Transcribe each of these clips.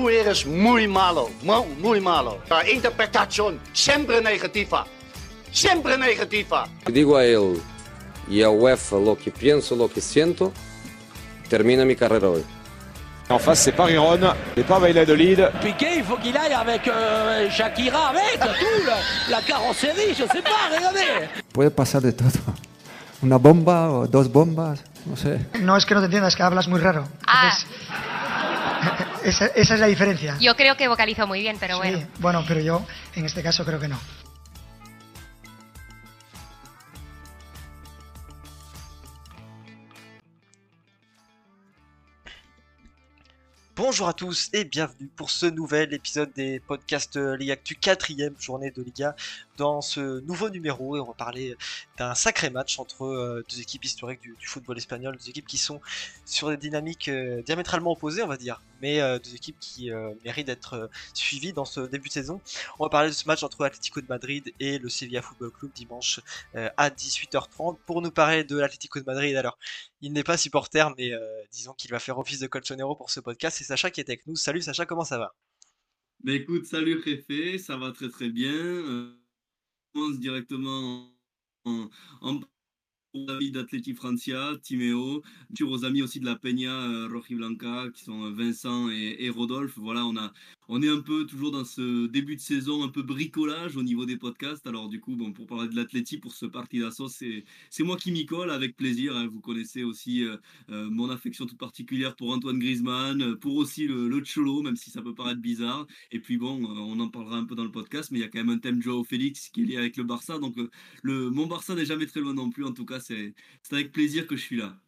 tú eres muy malo, muy malo. La interpretación siempre negativa. Siempre negativa. Digo a él y a UEFA lo que pienso, lo que siento, termina mi carrera hoy. En face, c'est pas Riron, c'est pas Valladolid. Piqué, il faut qu'il aille avec Shakira, avec tout, la carrosserie, je sais pas, regardez. Puede pasar de todo. Una bomba o dos bombas, no sé. No es que no te entiendas, que hablas muy raro. Entonces, esa es la diferencia. Yo creo que vocalizo muy bien, pero bueno. Sí, bueno, pero yo en este caso creo que no. Bonjour à tous et bienvenue pour ce nouvel épisode des podcasts Ligue Actu, 4e journée de Liga. Dans ce nouveau numéro, on va parler d'un sacré match entre deux équipes historiques du football espagnol, deux équipes qui sont sur des dynamiques diamétralement opposées, on va dire, mais deux équipes qui méritent d'être suivies dans ce début de saison. On va parler de ce match entre Atlético de Madrid et le Sevilla Football Club dimanche à 18h30. Pour nous parler de l'Atlético de Madrid, alors il n'est pas supporter, mais disons qu'il va faire office de colchonero pour ce podcast. C'est Sacha qui est avec nous. Salut Sacha, comment ça va? Bah écoute, salut Réfé, ça va très très bien. On commence directement en aux amis d'Atleti Francia, Timéo, aux amis aussi de la Peña Rojiblanca, qui sont Vincent et Rodolphe. Voilà, on est un peu toujours dans ce début de saison, un peu bricolage au niveau des podcasts. Alors du coup, bon, pour parler de l'Atleti, pour ce partidazo, c'est moi qui m'y colle avec plaisir. Hein. Vous connaissez aussi mon affection toute particulière pour Antoine Griezmann, pour aussi le Cholo, même si ça peut paraître bizarre. Et puis bon, on en parlera un peu dans le podcast, mais il y a quand même un thème Joao Félix qui est lié avec le Barça. Donc mon Barça n'est jamais très loin non plus. En tout cas, c'est avec plaisir que je suis là.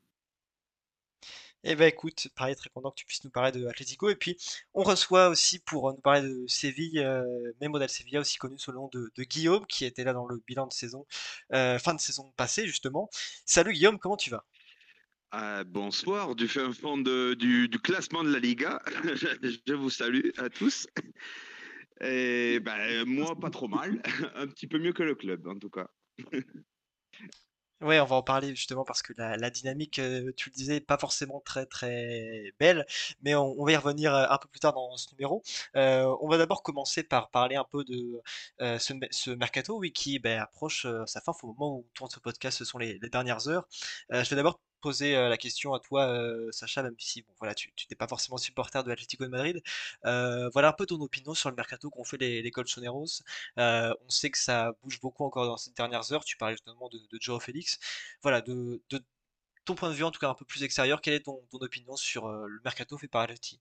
Eh ben écoute, pareil, très content que tu puisses nous parler de Atlético. Et puis, on reçoit aussi pour nous parler de Séville, Memo del Sevilla, aussi connu sous le nom de Guillaume, qui était là dans le bilan de saison, fin de saison passée, justement. Salut Guillaume, comment tu vas? Bonsoir, du fin fond du classement de la Liga. Je vous salue à tous. Et moi, pas trop mal. Un petit peu mieux que le club, en tout cas. Ouais, on va en parler justement parce que la dynamique, tu le disais, pas forcément très très belle, mais on va y revenir un peu plus tard dans ce numéro. On va d'abord commencer par parler un peu de ce mercato, oui, qui approche sa fin. Au moment où on tourne ce podcast, ce sont les dernières heures. Je vais d'abord poser la question à toi, Sacha, même si bon, voilà, tu n'es pas forcément supporter de l'Atlético de Madrid. Voilà un peu ton opinion sur le mercato qu'ont fait les Colchoneros. On sait que ça bouge beaucoup encore dans ces dernières heures. Tu parlais justement de Joao Félix. Voilà, de ton point de vue en tout cas un peu plus extérieur, quelle est ton opinion sur le mercato fait par Atleti?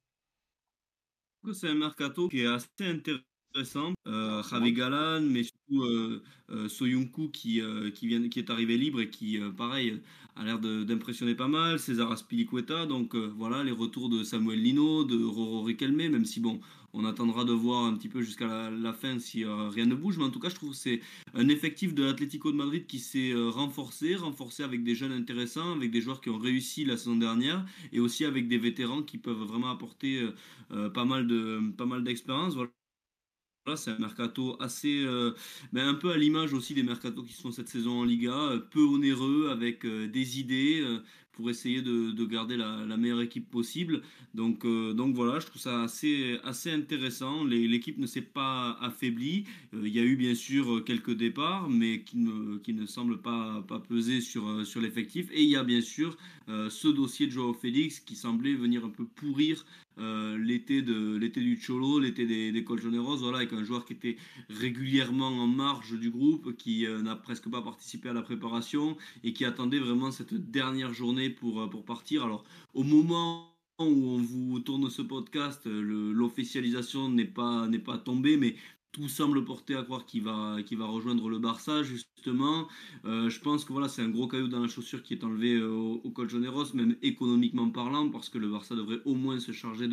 C'est un mercato qui est assez intéressant. Javi Galan, mais surtout Soyuncu qui est arrivé libre et qui, pareil, a l'air d'impressionner pas mal. César Azpilicueta, donc voilà, les retours de Samuel Lino, de Roro Riquelme, même si bon, on attendra de voir un petit peu jusqu'à la fin si rien ne bouge. Mais en tout cas, je trouve que c'est un effectif de l'Atlético de Madrid qui s'est renforcé avec des jeunes intéressants, avec des joueurs qui ont réussi la saison dernière et aussi avec des vétérans qui peuvent vraiment apporter pas mal d'expérience. Voilà, c'est un mercato assez, un peu à l'image aussi des mercatos qui se font cette saison en Liga, peu onéreux, avec des idées pour essayer de garder la meilleure équipe possible. Donc voilà, je trouve ça assez intéressant. L'équipe ne s'est pas affaiblie. Il y a eu bien sûr quelques départs, mais qui ne semblent pas peser sur l'effectif. Et il y a bien sûr ce dossier de Joao Félix qui semblait venir un peu pourrir l'été du Cholo, l'été des Colchoneros, voilà, avec un joueur qui était régulièrement en marge du groupe, qui n'a presque pas participé à la préparation et qui attendait vraiment cette dernière journée pour partir. Alors au moment où on vous tourne ce podcast, l'officialisation n'est pas tombée, mais tout semble porter à croire qu'il va rejoindre le Barça justement. Je pense que voilà, c'est un gros caillou dans la chaussure qui est enlevé au Colchoneros, même économiquement parlant, parce que le Barça devrait au moins se charger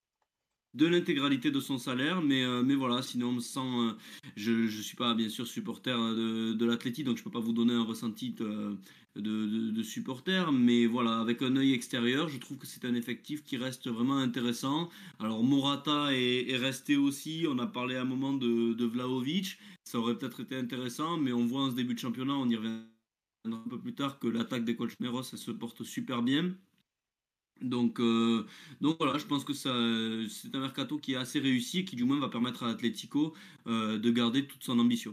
de l'intégralité de son salaire, mais voilà, sinon sans, je suis pas bien sûr supporter de l'Atleti, donc je peux pas vous donner un ressenti de supporter, mais voilà, avec un œil extérieur, je trouve que c'est un effectif qui reste vraiment intéressant. Alors Morata est resté aussi, on a parlé à un moment de Vlahovic, ça aurait peut-être été intéressant, mais on voit en ce début de championnat, on y reviendra un peu plus tard, que l'attaque des Colchoneros, elle se porte super bien. Donc, euh, donc voilà, je pense que c'est un mercato qui est assez réussi et qui du moins va permettre à Atlético de garder toute son ambition.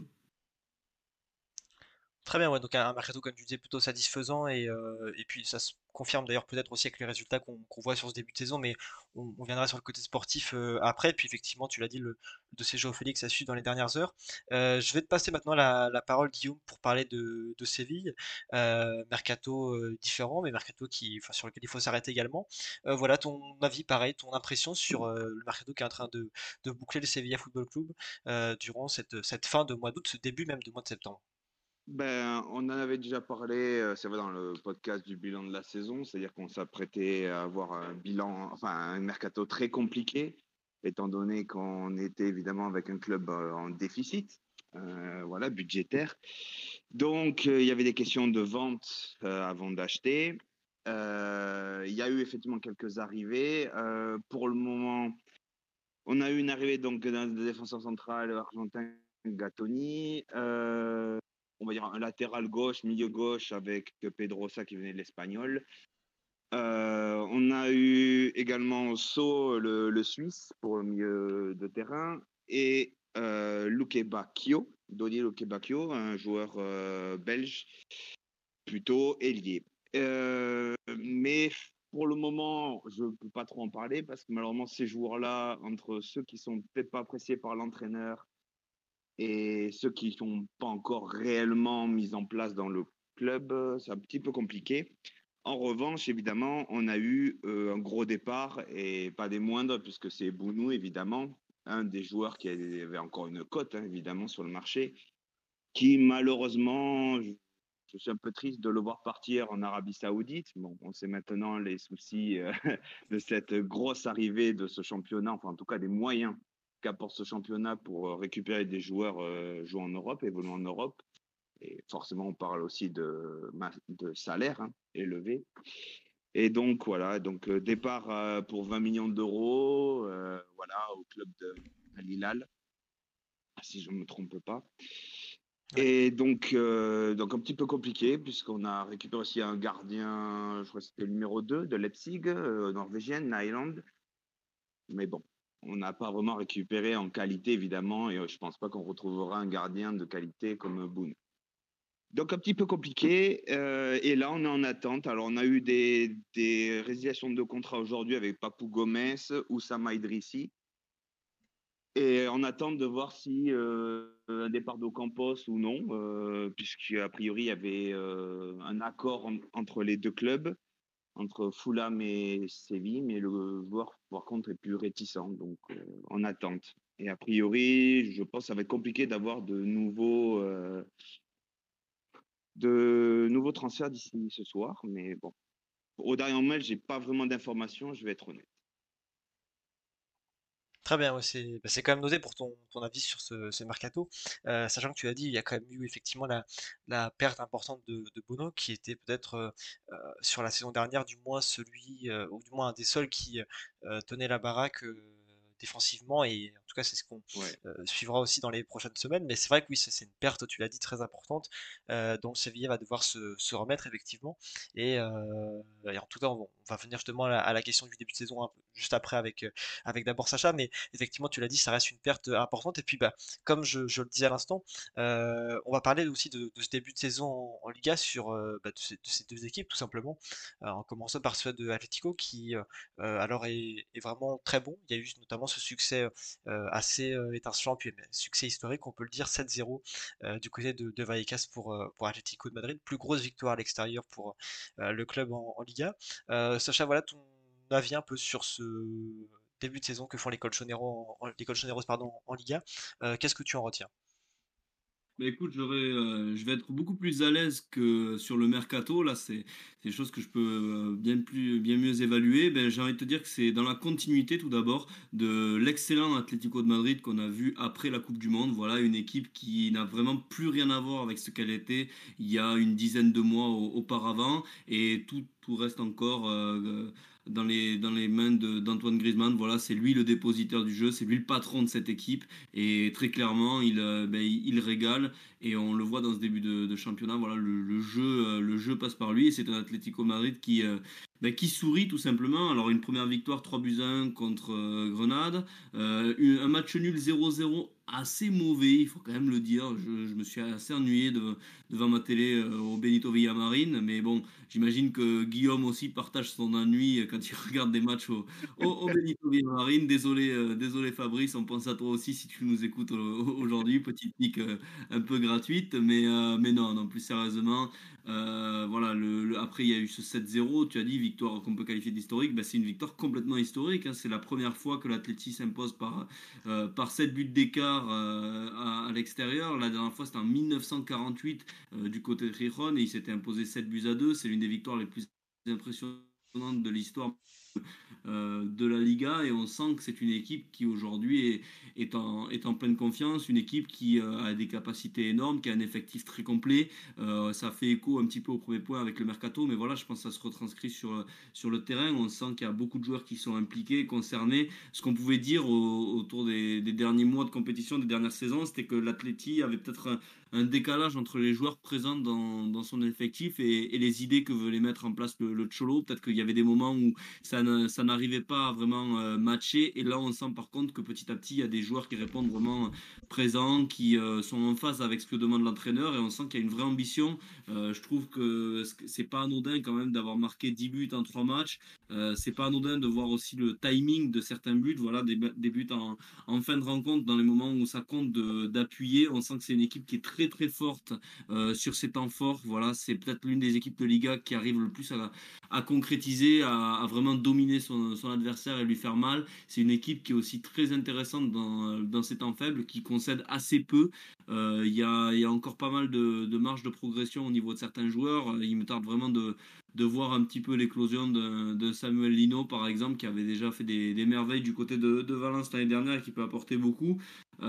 Très bien, ouais, donc un mercato, comme tu disais, plutôt satisfaisant et puis ça se confirme d'ailleurs peut-être aussi avec les résultats qu'on voit sur ce début de saison, mais on viendra sur le côté sportif après. Puis effectivement, tu l'as dit, le dossier João Félix a su dans les dernières heures. Je vais te passer maintenant la parole, Guillaume, pour parler de Séville. Mercato différent, mais mercato enfin, sur lequel il faut s'arrêter également. Voilà ton avis, pareil, ton impression sur le mercato qui est en train de boucler le Sevilla Football Club durant cette fin de mois d'août, ce début même de mois de septembre. Ben, on en avait déjà parlé, c'est vrai, dans le podcast du bilan de la saison, c'est-à-dire qu'on s'apprêtait à avoir un bilan, enfin un mercato très compliqué, étant donné qu'on était évidemment avec un club en déficit, voilà, budgétaire. Donc, il y avait des questions de vente avant d'acheter. Il y a eu effectivement quelques arrivées. Pour le moment, on a eu une arrivée donc d'un défenseur central argentin, Gattoni. On va dire un latéral gauche, milieu gauche avec Pedrosa qui venait de l'Espagnol. On a eu également So, le Suisse, pour le milieu de terrain, et Luque Bacchio, Dodi Luque Bacchio, un joueur belge, plutôt ailier. Mais pour le moment, je ne peux pas trop en parler parce que malheureusement, ces joueurs-là, entre ceux qui sont peut-être pas appréciés par l'entraîneur et ceux qui ne sont pas encore réellement mis en place dans le club, c'est un petit peu compliqué. En revanche, évidemment, on a eu un gros départ et pas des moindres puisque c'est Bounou, évidemment, un des joueurs qui avait encore une cote, hein, évidemment, sur le marché, qui malheureusement, je suis un peu triste de le voir partir en Arabie Saoudite. Bon, on sait maintenant les soucis de cette grosse arrivée de ce championnat, enfin en tout cas des moyens qu'apporte ce championnat pour récupérer des joueurs jouant en Europe, évoluant en Europe. Et forcément, on parle aussi de salaire hein, élevé. Et donc voilà, donc départ pour 20 millions d'euros, voilà, au club de Al Hilal, si je ne me trompe pas. Et donc un petit peu compliqué, puisqu'on a récupéré aussi un gardien, je crois que c'était le numéro 2 de Leipzig, norvégienne, Nyland. Mais bon, on n'a pas vraiment récupéré en qualité, évidemment, et je ne pense pas qu'on retrouvera un gardien de qualité comme Boone. Donc un petit peu compliqué, et là on est en attente. Alors on a eu des résiliations de contrat aujourd'hui avec Papou Gomez, Oussama Idrissi. Et on attend de voir si un départ d'Ocampos ou non, puisqu'a priori il y avait un accord entre les deux clubs, entre Fulham et Séville, mais le joueur par contre est plus réticent, donc en attente. Et a priori, je pense que ça va être compliqué d'avoir de nouveaux transferts d'ici ce soir, mais bon. Au dernier moment, j'ai pas vraiment d'informations, je vais être honnête. Très bien, ouais, c'est quand même noté pour ton avis sur ce mercato. Sachant que tu as dit, il y a quand même eu effectivement la perte importante de Bono, qui était peut-être sur la saison dernière, du moins celui, ou du moins un des seuls qui tenait la baraque défensivement, et en tout cas c'est ce qu'on Ouais. suivra aussi dans les prochaines semaines. Mais c'est vrai que oui, c'est une perte, tu l'as dit, très importante, dont le Sevilla va devoir se remettre effectivement. Et en tout cas, on va venir justement à la question du début de saison juste après avec d'abord Sacha, mais effectivement, tu l'as dit, ça reste une perte importante. Et puis, bah, comme je le disais à l'instant, on va parler aussi de ce début de saison en Liga sur de ces deux équipes, tout simplement. En commençant par ceux de Atlético, qui alors est vraiment très bon. Il y a eu notamment ce succès assez étincelant, puis succès historique, on peut le dire, 7-0 du côté de Vallecas pour Atlético de Madrid. Plus grosse victoire à l'extérieur pour le club en Liga. Sacha, voilà ton avis un peu sur ce début de saison que font les Colchoneros pardon, en Liga. Qu'est-ce que tu en retiens? Bah écoute, je vais être beaucoup plus à l'aise que sur le mercato. Là, c'est des choses que je peux bien mieux évaluer. Ben, j'ai envie de te dire que c'est dans la continuité tout d'abord de l'excellent Atlético de Madrid qu'on a vu après la Coupe du Monde. Voilà, une équipe qui n'a vraiment plus rien à voir avec ce qu'elle était il y a une dizaine de mois auparavant, et tout reste encore dans les mains d'Antoine Griezmann. Voilà, c'est lui le dépositaire du jeu, c'est lui le patron de cette équipe, et très clairement, il régale, et on le voit dans ce début de championnat. Voilà, le jeu passe par lui, et c'est un Atlético Madrid qui sourit tout simplement. Alors une première victoire 3-1 contre Grenade, un match nul 0-0 assez mauvais, il faut quand même le dire. Je me suis assez ennuyé devant ma télé au Benito Villamarín, mais bon, j'imagine que Guillaume aussi partage son ennui quand il regarde des matchs au Benito Villamarín. Désolé, désolé Fabrice, on pense à toi aussi si tu nous écoutes aujourd'hui. Petite pique un peu gratuite, mais non, non, plus sérieusement. Voilà, après il y a eu ce 7-0, tu as dit victoire qu'on peut qualifier d'historique, ben, c'est une victoire complètement historique, hein. C'est la première fois que l'Atleti s'impose par 7 buts d'écart à l'extérieur. La dernière fois c'était en 1948 du côté de Gijón et il s'était imposé 7-2. C'est l'une des victoires les plus impressionnantes de l'histoire de la Liga et on sent que c'est une équipe qui aujourd'hui est en pleine confiance, une équipe qui a des capacités énormes, qui a un effectif très complet. Ça fait écho un petit peu au premier point avec le Mercato, mais voilà, je pense que ça se retranscrit sur le terrain. On sent qu'il y a beaucoup de joueurs qui sont impliqués, concernés. Ce qu'on pouvait dire autour des derniers mois de compétition, des dernières saisons, c'était que l'Atleti avait peut-être un décalage entre les joueurs présents dans son effectif et les idées que veut les mettre en place le Cholo. Peut-être qu'il y avait des moments où ça n'arrivait pas à vraiment matcher. Et là, on sent par contre que petit à petit, il y a des joueurs qui répondent vraiment présents, qui sont en phase avec ce que demande l'entraîneur. Et on sent qu'il y a une vraie ambition. Je trouve que c'est pas anodin quand même d'avoir marqué 10 buts en 3 matchs. C'est pas anodin de voir aussi le timing de certains buts. Voilà, des buts en fin de rencontre, dans les moments où ça compte d'appuyer. On sent que c'est une équipe qui est très très forte sur ses temps forts. Voilà, c'est peut-être l'une des équipes de Liga qui arrive le plus à concrétiser, à vraiment dominer son adversaire et lui faire mal. C'est une équipe qui est aussi très intéressante dans ses temps faibles, qui concède assez peu. Il y a encore pas mal de marge de progression au niveau de certains joueurs. Il me tarde vraiment de voir un petit peu l'éclosion de Samuel Lino, par exemple, qui avait déjà fait des merveilles du côté de Valence l'année dernière et qui peut apporter beaucoup.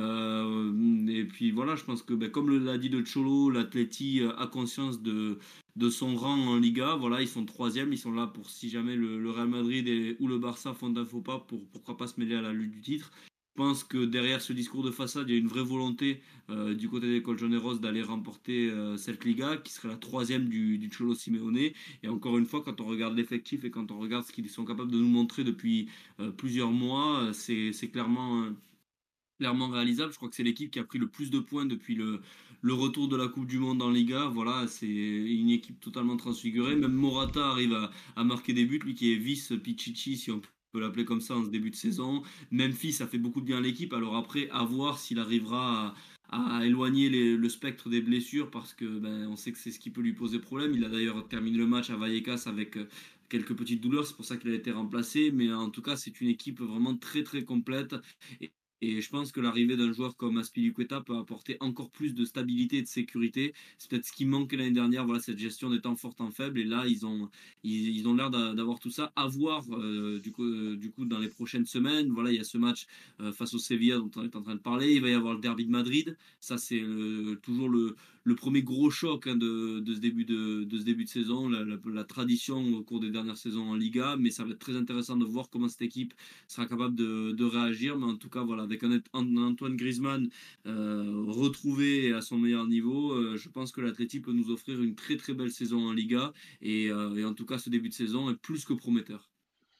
Et puis voilà, je pense que comme l'a dit de Cholo, l'Atleti a conscience de son rang en Liga. Voilà, ils sont troisième, ils sont là pour si jamais le Real Madrid ou le Barça font un faux pas, pourquoi pas se mêler à la lutte du titre. Je pense que derrière ce discours de façade, il y a une vraie volonté du côté des Colchoneros d'aller remporter cette Liga, qui serait la troisième du Cholo Simeone. Et encore une fois, quand on regarde l'effectif et quand on regarde ce qu'ils sont capables de nous montrer depuis plusieurs mois, c'est clairement réalisable. Je crois que c'est l'équipe qui a pris le plus de points depuis le retour de la Coupe du Monde en Liga. Voilà, c'est une équipe totalement transfigurée. Même Morata arrive à marquer des buts, lui qui est vice Pichichi, si on peut l'appeler comme ça, en ce début de saison. Memphis, ça fait beaucoup de bien à l'équipe. Alors après, à voir s'il arrivera à éloigner le spectre des blessures, parce que on sait que c'est ce qui peut lui poser problème. Il a d'ailleurs terminé le match à Vallecas avec quelques petites douleurs, c'est pour ça qu'il a été remplacé. Mais en tout cas, c'est une équipe vraiment très très complète. Et je pense que l'arrivée d'un joueur comme Azpilicueta peut apporter encore plus de stabilité et de sécurité. C'est peut-être ce qui manquait l'année dernière, voilà, cette gestion des temps forts, temps faibles. Et là, ils ont l'air d'avoir tout ça. À voir du coup dans les prochaines semaines. Voilà, il y a ce match face au Sevilla dont on est en train de parler. Il va y avoir le derby de Madrid. Ça, c'est toujours le premier gros choc, hein, de ce début de saison. La tradition au cours des dernières saisons en Liga. Mais ça va être très intéressant de voir comment cette équipe sera capable de réagir. Mais en tout cas, voilà, avec un Antoine Griezmann retrouvé à son meilleur niveau, je pense que l'Atleti peut nous offrir une très très belle saison en Liga. Et en tout cas, ce début de saison est plus que prometteur.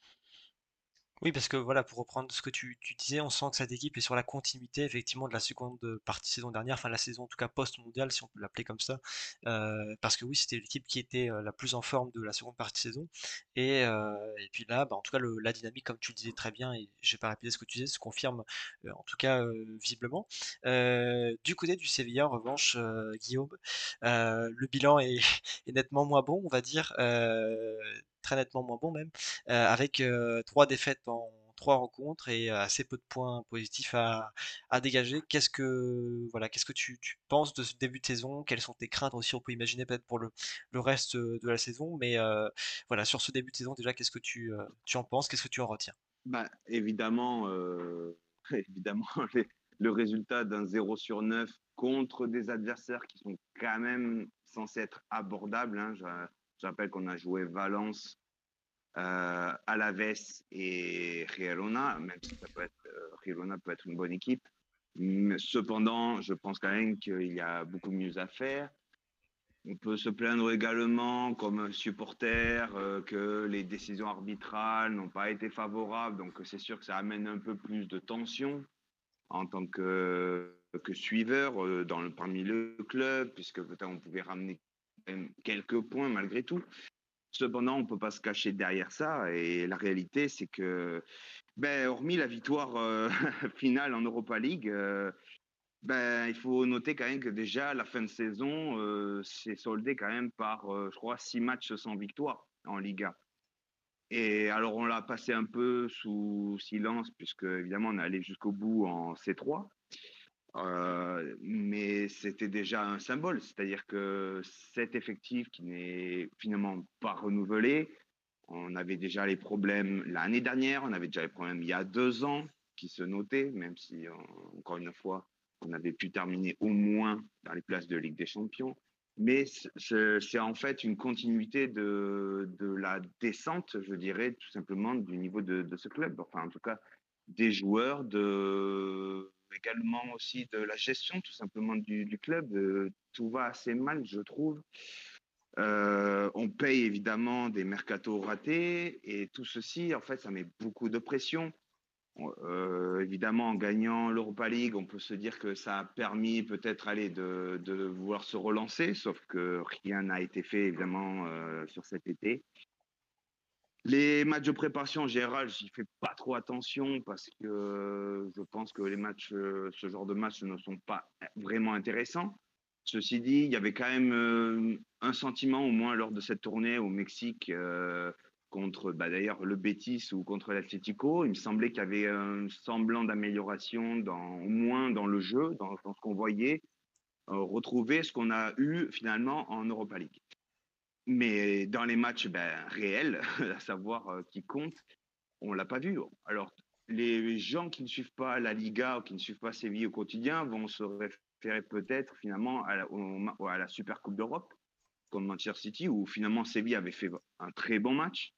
Oui, parce que voilà, pour reprendre ce que tu disais, on sent que cette équipe est sur la continuité effectivement de la seconde partie saison dernière, enfin la saison en tout cas post-mondiale, si on peut l'appeler comme ça. Parce que oui, c'était l'équipe qui était la plus en forme de la seconde partie de saison. Et puis là, en tout cas, la dynamique, comme tu le disais très bien, et je vais pas répéter ce que tu disais, se confirme en tout cas visiblement. Du côté du Sevilla, en revanche, Guillaume, le bilan est, est nettement moins bon, on va dire. Très nettement moins bon même, avec 3 défaites en 3 rencontres et assez peu de points positifs à dégager. Qu'est-ce que tu penses de ce début de saison? Quelles sont tes craintes aussi? On peut imaginer peut-être pour le reste de la saison, mais voilà, sur ce début de saison déjà, qu'est-ce que tu en penses? Qu'est-ce que tu en retiens? Évidemment, évidemment le résultat d'un 0/9 contre des adversaires qui sont quand même censés être abordables, hein. Je rappelle qu'on a joué Valence, Alaves et Girona, même si Girona peut être une bonne équipe. Mais cependant, je pense quand même qu'il y a beaucoup mieux à faire. On peut se plaindre également, comme supporter, que les décisions arbitrales n'ont pas été favorables. Donc, c'est sûr que ça amène un peu plus de tension en tant que suiveur parmi le club, puisque peut-être on pouvait ramener quand même quelques points malgré tout. Cependant, on ne peut pas se cacher derrière ça. Et la réalité, c'est que, hormis la victoire finale en Europa League, il faut noter quand même que déjà la fin de saison s'est soldée quand même par, je crois, 6 matchs sans victoire en Liga. Et alors on l'a passé un peu sous silence puisque évidemment on est allé jusqu'au bout en C3. Mais c'était déjà un symbole, c'est-à-dire que cet effectif qui n'est finalement pas renouvelé, on avait déjà les problèmes l'année dernière, on avait déjà les problèmes il y a 2 ans qui se notaient, même si encore une fois on avait pu terminer au moins dans les places de Ligue des Champions. Mais c'est en fait une continuité de la descente, je dirais, tout simplement du niveau de ce club. Enfin, en tout cas, des joueurs, également aussi de la gestion, tout simplement, du club. Tout va assez mal, je trouve. On paye évidemment des mercatos ratés et tout ceci, en fait, ça met beaucoup de pression. Évidemment, en gagnant l'Europa League, on peut se dire que ça a permis peut-être de vouloir se relancer, sauf que rien n'a été fait évidemment sur cet été. Les matchs de préparation en général, j'y fais pas trop attention parce que je pense que les matchs, ce genre de matchs ne sont pas vraiment intéressants. Ceci dit, il y avait quand même un sentiment au moins lors de cette tournée au Mexique contre d'ailleurs le Betis ou contre l'Atlético. Il me semblait qu'il y avait un semblant d'amélioration au moins dans le jeu, dans ce qu'on voyait, retrouver ce qu'on a eu finalement en Europa League. Mais dans les matchs réels, à savoir qui compte, on l'a pas vu. Alors, les gens qui ne suivent pas la Liga ou qui ne suivent pas Séville au quotidien vont se référer peut-être finalement à la Super Coupe d'Europe, comme Manchester City, où finalement Séville avait fait un très bon match.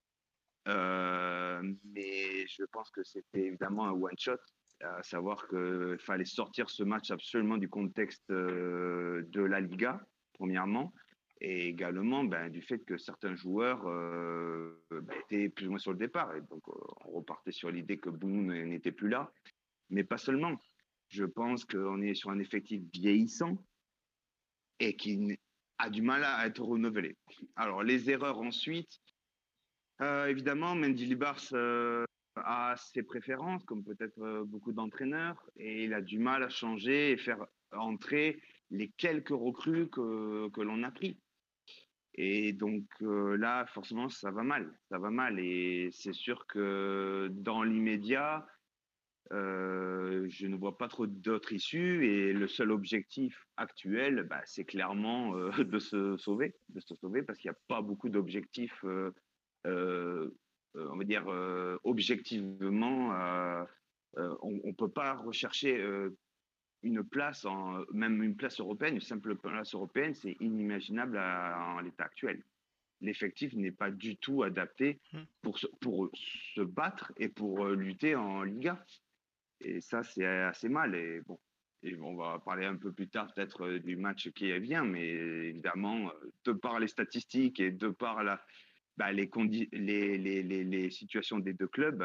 Mais je pense que c'était évidemment un one-shot, à savoir qu'il fallait sortir ce match absolument du contexte de la Liga, premièrement, et également du fait que certains joueurs étaient plus ou moins sur le départ. Et donc, on repartait sur l'idée que Bounou n'était plus là. Mais pas seulement. Je pense qu'on est sur un effectif vieillissant et qui a du mal à être renouvelé. Alors, les erreurs ensuite, évidemment, Mendy Libars a ses préférences, comme peut-être beaucoup d'entraîneurs, et il a du mal à changer et faire entrer les quelques recrues que l'on a pris. Et donc là, forcément, ça va mal. Ça va mal. Et c'est sûr que dans l'immédiat, je ne vois pas trop d'autres issues. Et le seul objectif actuel, c'est clairement de se sauver, parce qu'il n'y a pas beaucoup d'objectifs, on va dire, objectivement. On ne peut pas rechercher une place, même une place européenne, une simple place européenne, c'est inimaginable en l'état actuel. L'effectif n'est pas du tout adapté pour se battre et pour lutter en Liga. Et ça, c'est assez mal. Et on va parler un peu plus tard peut-être du match qui vient, mais évidemment, de par les statistiques et de par les situations des deux clubs,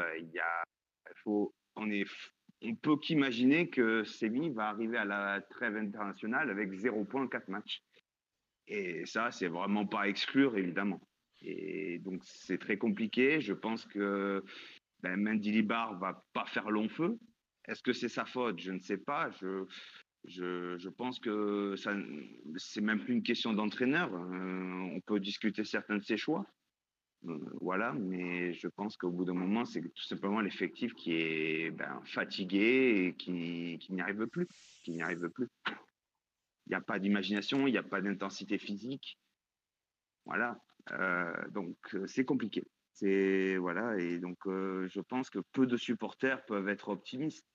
on peut qu'imaginer que Séville va arriver à la trêve internationale avec 0 points en 4 matchs. Et ça, c'est vraiment pas à exclure, évidemment. Et donc, c'est très compliqué. Je pense que Mendy Libar va pas faire long feu. Est-ce que c'est sa faute? Je ne sais pas. Je pense que c'est même plus une question d'entraîneur. On peut discuter certains de ses choix. Voilà, mais je pense qu'au bout d'un moment, c'est tout simplement l'effectif qui est fatigué et qui n'y arrive plus. Il n'y a pas d'imagination, il n'y a pas d'intensité physique. Voilà, donc c'est compliqué. Voilà, et donc je pense que peu de supporters peuvent être optimistes.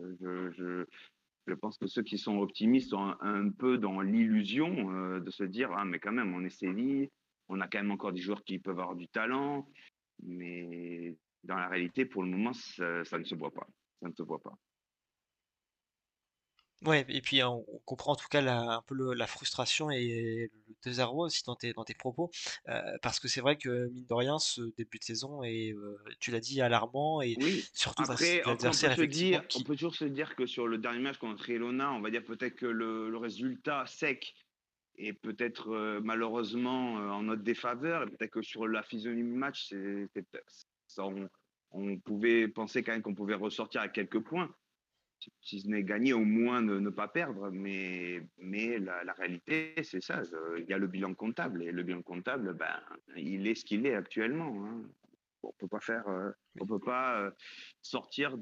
Je pense que ceux qui sont optimistes sont un peu dans l'illusion de se dire mais quand même, on est Séville. On a quand même encore des joueurs qui peuvent avoir du talent, mais dans la réalité, pour le moment, ça ne se voit pas. Ça ne se voit pas. Ouais, et puis on comprend en tout cas un peu la frustration et le désarroi aussi dans tes propos, parce que c'est vrai que mine de rien, ce début de saison est, tu l'as dit, alarmant et Oui. surtout face à Après, des après, adversaires effectivement on qui. peut toujours se dire que sur le dernier match contre Ilona, on va dire peut-être que le résultat sec est peut-être malheureusement en notre défaveur. Et peut-être que sur la physionomie du match, ça, on pouvait penser quand même qu'on pouvait ressortir à quelques points. Si ce n'est gagner, au moins ne pas perdre. Mais la réalité, c'est ça. Il y a le bilan comptable. Et le bilan comptable, ben, il est ce qu'il est actuellement. Hein. Bon, on peut pas sortir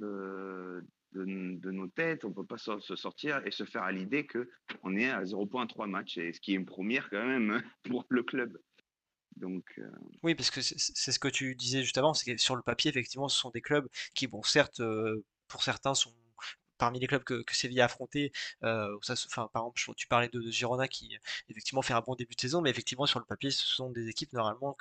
de nos têtes. On peut pas se sortir et se faire à l'idée que on est à 0,3 matchs. Et ce qui est une première quand même hein, pour le club. Donc, Oui, parce que c'est ce que tu disais juste avant, c'est que sur le papier, effectivement, ce sont des clubs qui, bon, certes, pour certains, sont parmi les clubs que Séville a affrontés. Enfin, par exemple, tu parlais de Girona qui, effectivement, fait un bon début de saison, mais effectivement, sur le papier, ce sont des équipes normalement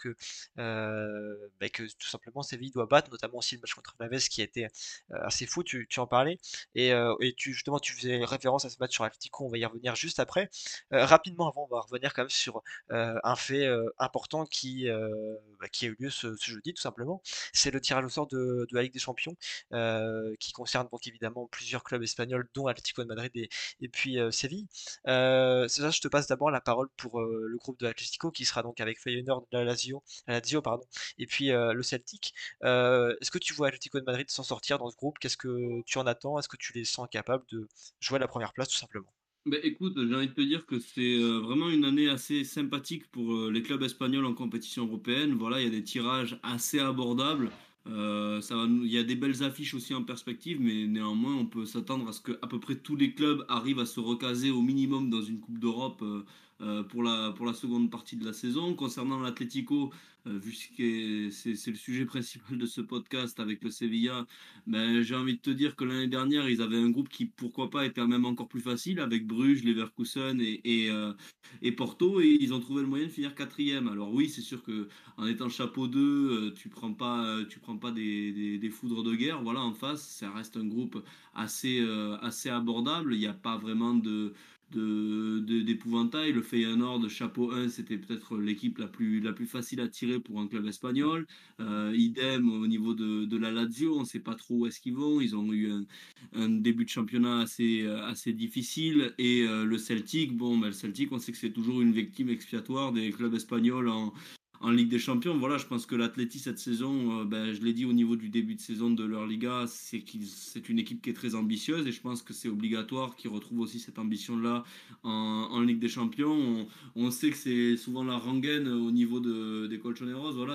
que tout simplement Séville doit battre, notamment aussi le match contre Alaves qui a été assez fou, tu en parlais. Et justement, tu faisais référence à ce match sur Atlético, on va y revenir juste après. Rapidement, avant, on va revenir quand même sur un fait important qui a eu lieu ce jeudi, tout simplement. C'est le tirage au sort de la Ligue des Champions, qui concerne donc évidemment plusieurs clubs espagnols, dont Atlético de Madrid et puis Séville. C'est ça, je te passe d'abord la parole pour le groupe de l'Atlético, qui sera donc avec Feyenoord, la Lazio, pardon, et puis le Celtic. Est-ce que tu vois Atlético de Madrid s'en sortir dans ce groupe? Qu'est-ce que tu en attends? Est-ce que tu les sens capables de jouer à la première place, tout simplement? Ben écoute, j'ai envie de te dire que c'est vraiment une année assez sympathique pour les clubs espagnols en compétition européenne. Voilà, il y a des tirages assez abordables. Il y a des belles affiches aussi en perspective, mais néanmoins, on peut s'attendre à ce que à peu près tous les clubs arrivent à se recaser au minimum dans une Coupe d'Europe pour la seconde partie de la saison. Concernant l'Atlético, vu que c'est le sujet principal de ce podcast avec le Sevilla, ben, j'ai envie de te dire que l'année dernière, ils avaient un groupe qui, pourquoi pas, était même encore plus facile avec Bruges, Leverkusen et Porto, et ils ont trouvé le moyen de finir quatrième. Alors oui, c'est sûr que en étant chapeau 2, tu prends pas des foudres de guerre. Voilà, en face, ça reste un groupe assez abordable. Il n'y a pas vraiment d'épouvantail. Le Feyenoord, chapeau 1, c'était peut-être l'équipe la plus facile à tirer pour un club espagnol. Idem au niveau de la Lazio, on ne sait pas trop où est-ce qu'ils vont. Ils ont eu un début de championnat assez difficile. Et le Celtic, bon, ben, le Celtic, on sait que c'est toujours une victime expiatoire des clubs espagnols en Ligue des Champions. Voilà, je pense que l'Atleti cette saison, ben, je l'ai dit au niveau du début de saison de leur Liga, c'est une équipe qui est très ambitieuse et je pense que c'est obligatoire qu'ils retrouvent aussi cette ambition-là en Ligue des Champions. On sait que c'est souvent la rengaine au niveau des Colchoneros. Voilà,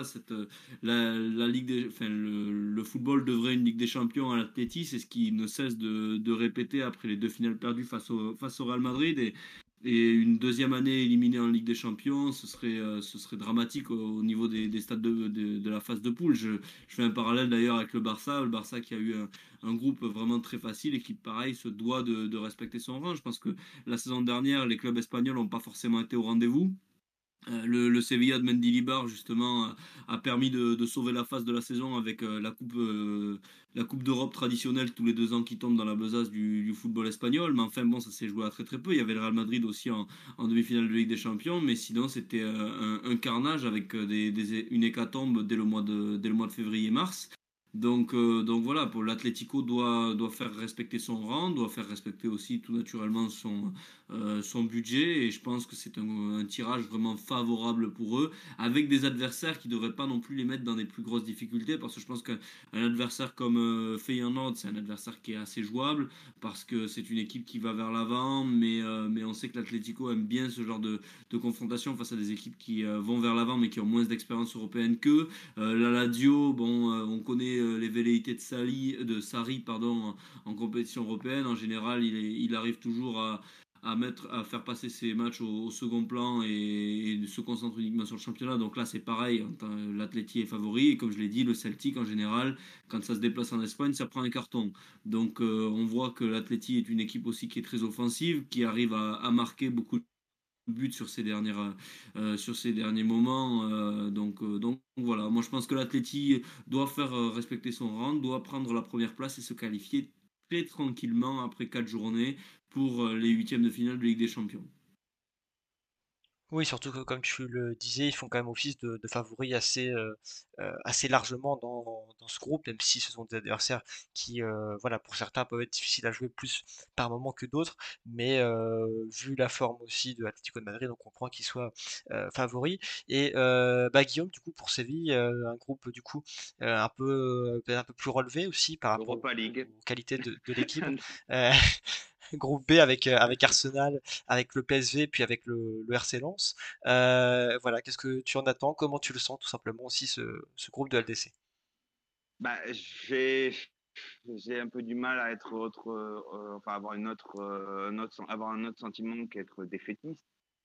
la Ligue enfin, le football devrait une Ligue des Champions à l'Atleti, c'est ce qui ne cesse de répéter après les deux finales perdues face au Real Madrid. Et une deuxième année éliminée en Ligue des Champions, ce serait dramatique au niveau des stades de la phase de poule. Je fais un parallèle d'ailleurs avec le Barça qui a eu un groupe vraiment très facile et qui, pareil, se doit de respecter son rang. Je pense que la saison dernière, les clubs espagnols n'ont pas forcément été au rendez-vous. Le Sevilla de Mendilibar justement a permis de sauver la face de la saison avec la coupe d'Europe traditionnelle tous les 2 ans qui tombe dans la besace du football espagnol, mais enfin bon, ça s'est joué à très très peu. Il y avait le Real Madrid aussi en demi-finale de Ligue des Champions, mais sinon c'était un carnage avec une hécatombe dès le mois de février-mars. Donc voilà, pour l'Atlético doit faire respecter son rang, doit faire respecter aussi tout naturellement son budget, et je pense que c'est un tirage vraiment favorable pour eux, avec des adversaires qui ne devraient pas non plus les mettre dans des plus grosses difficultés, parce que je pense qu'un adversaire comme Feyenoord, c'est un adversaire qui est assez jouable, parce que c'est une équipe qui va vers l'avant, mais on sait que l'Atlético aime bien ce genre de confrontation face à des équipes qui vont vers l'avant, mais qui ont moins d'expérience européenne qu'eux. La Lazio, bon, on connaît les velléités de Sarri en compétition européenne. En général, il arrive toujours à faire passer ses matchs au second plan et se concentre uniquement sur le championnat. Donc là, c'est pareil. L'Atleti est favori. Et comme je l'ai dit, le Celtic, en général, quand ça se déplace en Espagne, ça prend un carton. Donc on voit que l'Atleti est une équipe aussi qui est très offensive, qui arrive à marquer beaucoup de buts sur ces derniers moments. Donc voilà, moi je pense que l'Atleti doit faire respecter son rang, doit prendre la première place et se qualifier très tranquillement après 4 journées pour les huitièmes de finale de Ligue des Champions. Oui, surtout que comme tu le disais, ils font quand même office de favoris assez largement dans ce groupe, même si ce sont des adversaires qui, voilà, pour certains peuvent être difficiles à jouer plus par moment que d'autres, mais vu la forme aussi de l'Atlético de Madrid, on comprend qu'ils soient favoris. Et bah, Guillaume, du coup, pour Séville, un groupe du coup peut-être un peu plus relevé aussi par rapport Europa League. aux qualités de l'équipe. Euh, Groupe B avec Arsenal, avec le PSV, puis avec le RC Lens. Voilà, qu'est-ce que tu en attends? Comment tu le sens tout simplement aussi ce groupe de LDC? Bah, j'ai un peu du mal à être enfin avoir avoir un autre sentiment qu'être défaitiste,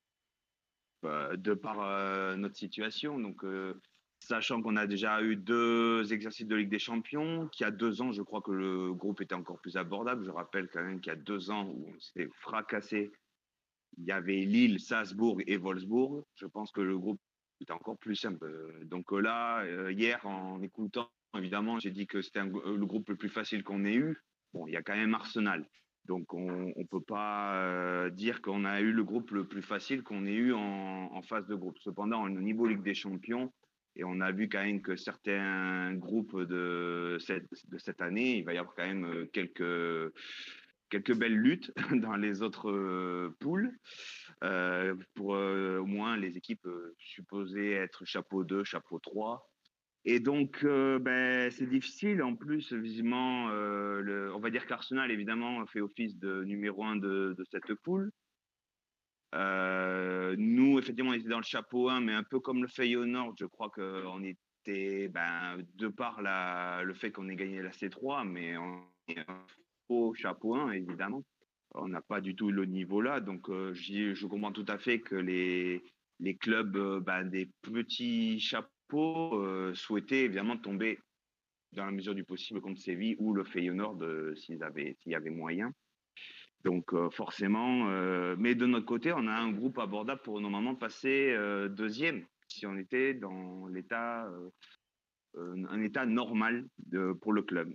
de par notre situation. Donc, sachant qu'on a déjà eu 2 exercices de Ligue des Champions, qu'il y a 2 ans, je crois que le groupe était encore plus abordable. Je rappelle quand même qu'il y a 2 ans où on s'était fracassé, il y avait Lille, Salzbourg et Wolfsburg. Je pense que le groupe était encore plus simple. Donc là, hier, en écoutant, évidemment, j'ai dit que c'était le groupe le plus facile qu'on ait eu. Bon, il y a quand même Arsenal. Donc on ne peut pas dire qu'on a eu le groupe le plus facile qu'on ait eu en phase de groupe. Cependant, au niveau Ligue des Champions, et on a vu quand même que certains groupes de cette année, il va y avoir quand même quelques belles luttes dans les autres poules, pour au moins les équipes supposées être chapeau 2, chapeau 3. Et donc, c'est difficile. En plus, visiblement, on va dire qu'Arsenal, évidemment, fait office de numéro 1 de cette poule. Nous, effectivement, on était dans le chapeau 1, mais un peu comme le Feyenoord, je crois qu'on était, de par le fait qu'on ait gagné la C3, mais on est au chapeau 1, évidemment. On n'a pas du tout le niveau là, donc je comprends tout à fait que les clubs des petits chapeaux souhaitaient évidemment tomber dans la mesure du possible contre Séville ou le Feyenoord s'il y avait moyen. Donc forcément, mais de notre côté, on a un groupe abordable pour normalement passer deuxième si on était dans un état normal pour le club.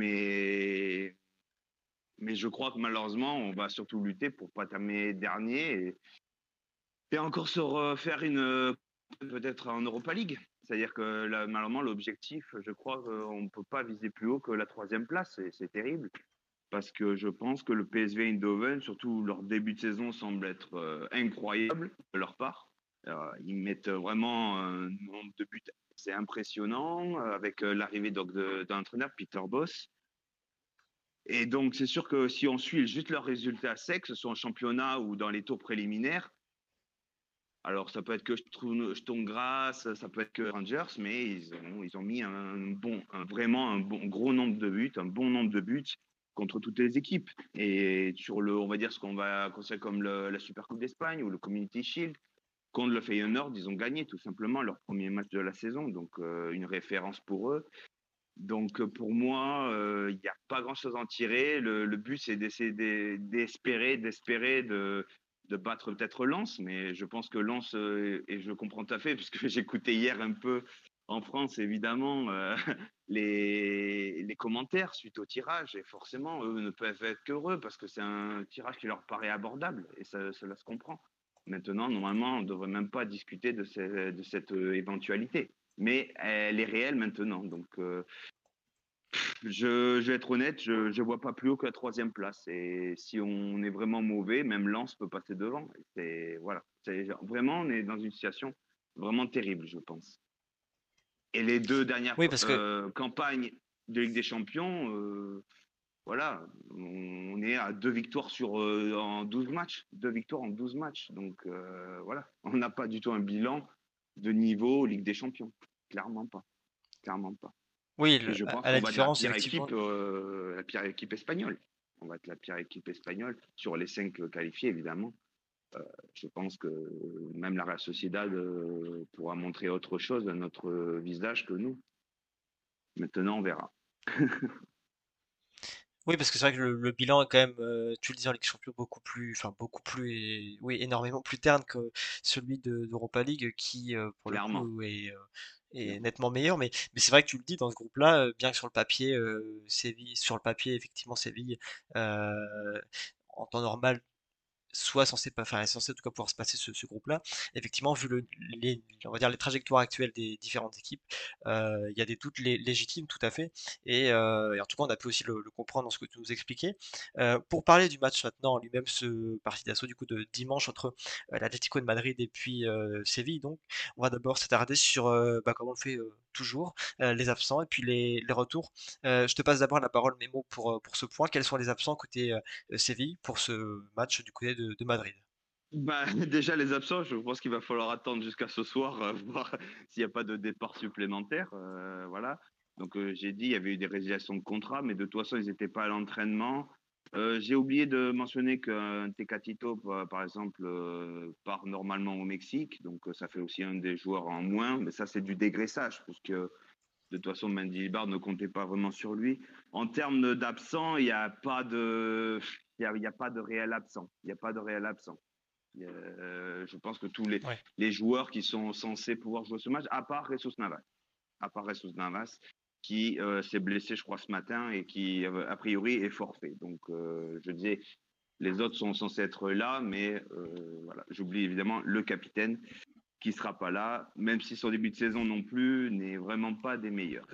Mais je crois que malheureusement, on va surtout lutter pour pas terminer dernier et encore se refaire peut-être en Europa League. C'est-à-dire que là, malheureusement, l'objectif, je crois qu'on ne peut pas viser plus haut que la 3e place. Et c'est terrible. Parce que je pense que le PSV Eindhoven, surtout leur début de saison, semble être incroyable de leur part. Ils mettent vraiment un nombre de buts, c'est impressionnant, avec l'arrivée d'un entraîneur, Peter Bosz. Et donc, c'est sûr que si on suit juste leurs résultats secs, que ce soit en championnat ou dans les tours préliminaires, alors ça peut être que Sturm Graz, ça peut être que Rangers, mais ils ont mis vraiment un gros nombre de buts, un bon nombre de buts contre toutes les équipes. Et sur on va dire ce qu'on va considérer comme la Super Coupe d'Espagne ou le Community Shield, contre le Feyenoord, ils ont gagné tout simplement leur premier match de la saison, donc une référence pour eux. Donc pour moi, il n'y a pas grand-chose à en tirer. Le but, c'est d'essayer d'espérer de battre peut-être Lens, mais je pense que Lens, et je comprends tout à fait, puisque j'écoutais hier un peu en France, évidemment, les commentaires suite au tirage, et forcément, eux ne peuvent être qu'heureux, parce que c'est un tirage qui leur paraît abordable, et cela se comprend. Maintenant, normalement, on ne devrait même pas discuter de cette éventualité. Mais elle est réelle maintenant. Donc, je vais être honnête, je ne vois pas plus haut que la 3e place. Et si on est vraiment mauvais, même Lens peut passer devant. Voilà. Vraiment, on est dans une situation vraiment terrible, je pense. Et les 2 dernières campagnes de Ligue des Champions, voilà, on est à 2 victoires en 12 matchs. 2 victoires en 12 matchs. Donc, voilà, on n'a pas du tout un bilan de niveau Ligue des Champions. Clairement pas. Clairement pas. Oui, Et je pense à la qu'on va différence, être effectivement. la pire équipe espagnole. On va être la pire équipe espagnole sur les 5 qualifiés, évidemment. Je pense que même la Real Sociedad pourra montrer autre chose à notre visage que nous. Maintenant, on verra. Oui, parce que c'est vrai que le bilan est quand même, tu le disais en Ligue des Champions, oui, énormément plus terne que celui d'Europa League qui, pour le Clairement, coup, est clairement. nettement meilleur. Mais c'est vrai que tu le dis dans ce groupe-là, bien que sur le papier, sur le papier, effectivement, Séville, en temps normal, soit censé pas, enfin, est censé en tout cas pouvoir se passer ce groupe-là. Effectivement, vu on va dire les trajectoires actuelles des différentes équipes, il y a des doutes légitimes tout à fait. Et en tout cas, on a pu aussi le comprendre dans ce que tu nous expliquais. Pour parler du match maintenant en lui-même, ce parti d'assaut du coup de dimanche entre l'Atlético de Madrid et puis Séville. Donc, on va d'abord s'attarder sur, comme on le fait toujours, les absents et puis les retours. Je te passe d'abord la parole, Mémo, pour ce point. Quels sont les absents côté Séville pour ce match du côté de Madrid? Bah, déjà, les absents, je pense qu'il va falloir attendre jusqu'à ce soir, voir s'il n'y a pas de départ supplémentaire. Voilà. Donc, j'ai dit, il y avait eu des résiliations de contrat, mais de toute façon, ils n'étaient pas à l'entraînement. J'ai oublié de mentionner qu'un Tecatito, par exemple, part normalement au Mexique. Donc, ça fait aussi un des joueurs en moins. Mais ça, c'est du dégraissage, puisque de toute façon, Mendy Bar ne comptait pas vraiment sur lui. En termes d'absents, il n'y a pas de, il y a pas de réel absent. Il n'y a pas de réel absent. Je pense que tous Ouais. les joueurs qui sont censés pouvoir jouer ce match, à part Jesus Navas, qui s'est blessé, je crois, ce matin et qui, a priori, est forfait. Donc, je disais, les autres sont censés être là, mais voilà, j'oublie évidemment le capitaine qui sera pas là, même si son début de saison non plus n'est vraiment pas des meilleurs.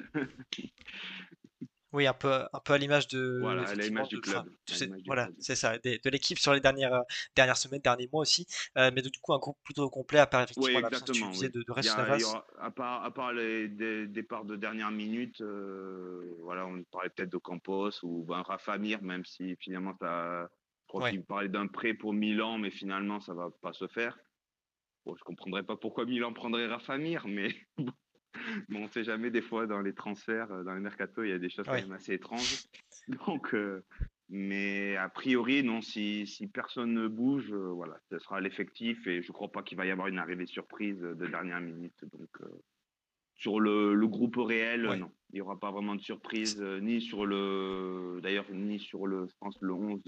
Oui, un peu à l'image Voilà, à effectivement, l'image du enfin, club. tu À sais, l'image du voilà, club. c'est ça, de l'équipe sur les dernières semaines, derniers mois aussi. Mais du coup, un groupe plutôt complet, à part Oui, effectivement l'absence, tu exactement, disais, oui. de Il y, Jesus a, il y Navas. aura, à part les départs de dernière minute, voilà, on parlait peut-être de Campos ou ben, Rafa Mir, même si finalement, je crois Ouais. qu'il parlait d'un prêt pour Milan, mais finalement, ça va pas se faire. Bon, je comprendrais pas pourquoi Milan prendrait Rafa Mir, mais bon, on sait jamais, des fois, dans les transferts, dans les mercato, il y a des choses quand Ouais. même assez étranges. Donc, mais a priori, non, si personne ne bouge, voilà, ce sera l'effectif et je crois pas qu'il va y avoir une arrivée surprise de dernière minute. Donc, sur le groupe réel, Ouais. non. Il n'y aura pas vraiment de surprise, ni sur d'ailleurs, ni sur je pense, le 11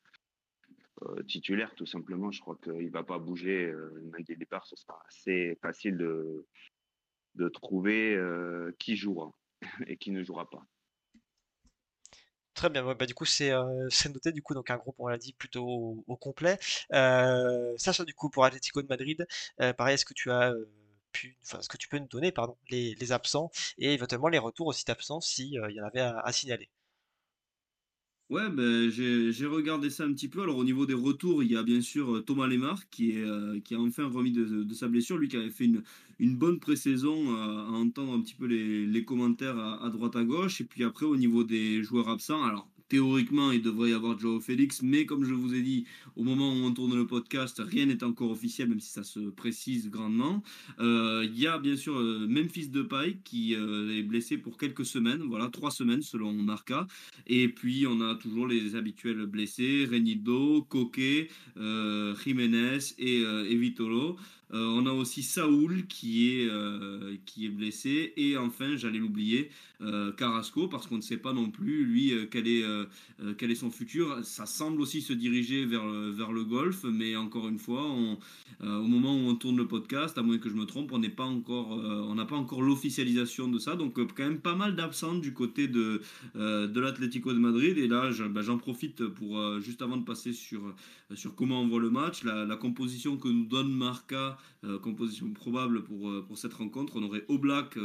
titulaire, tout simplement. Je crois qu'il va pas bouger. Même dès le départ, ce sera assez facile de trouver qui jouera et qui ne jouera pas. Très bien, ouais, bah, du coup, c'est noté, du coup, donc un groupe, on l'a dit, plutôt au complet. Sacha, du coup, pour Atlético de Madrid, pareil, est-ce que tu peux nous donner, pardon, les absents et éventuellement les retours aussi d'absents si, il y en avait à signaler? Ouais, ben, j'ai regardé ça un petit peu. Alors, au niveau des retours, il y a bien sûr Thomas Lemar qui a enfin remis de sa blessure. Lui qui avait fait une bonne pré-saison à entendre un petit peu les commentaires à droite à gauche. Et puis après, au niveau des joueurs absents, alors théoriquement, il devrait y avoir Joao Félix, mais comme je vous ai dit, au moment où on tourne le podcast, rien n'est encore officiel, même si ça se précise grandement. Il y a bien sûr Memphis Depay qui est blessé pour quelques semaines, voilà, 3 semaines selon Marca. Et puis, on a toujours les habituels blessés, Renido, Coquet, Jiménez et Vitolo. On a aussi Saoul qui est blessé. Et enfin, j'allais l'oublier, Carrasco, parce qu'on ne sait pas non plus, lui, quel est son futur. Ça semble aussi se diriger vers le golf, mais encore une fois, au moment où on tourne le podcast, à moins que je me trompe, on n'a pas encore l'officialisation de ça. Donc, quand même pas mal d'absents du côté de l'Atlético de Madrid. Et là, j'en profite pour, juste avant de passer sur comment on voit le match, la composition que nous donne Marca, composition probable pour cette rencontre. On aurait Oblak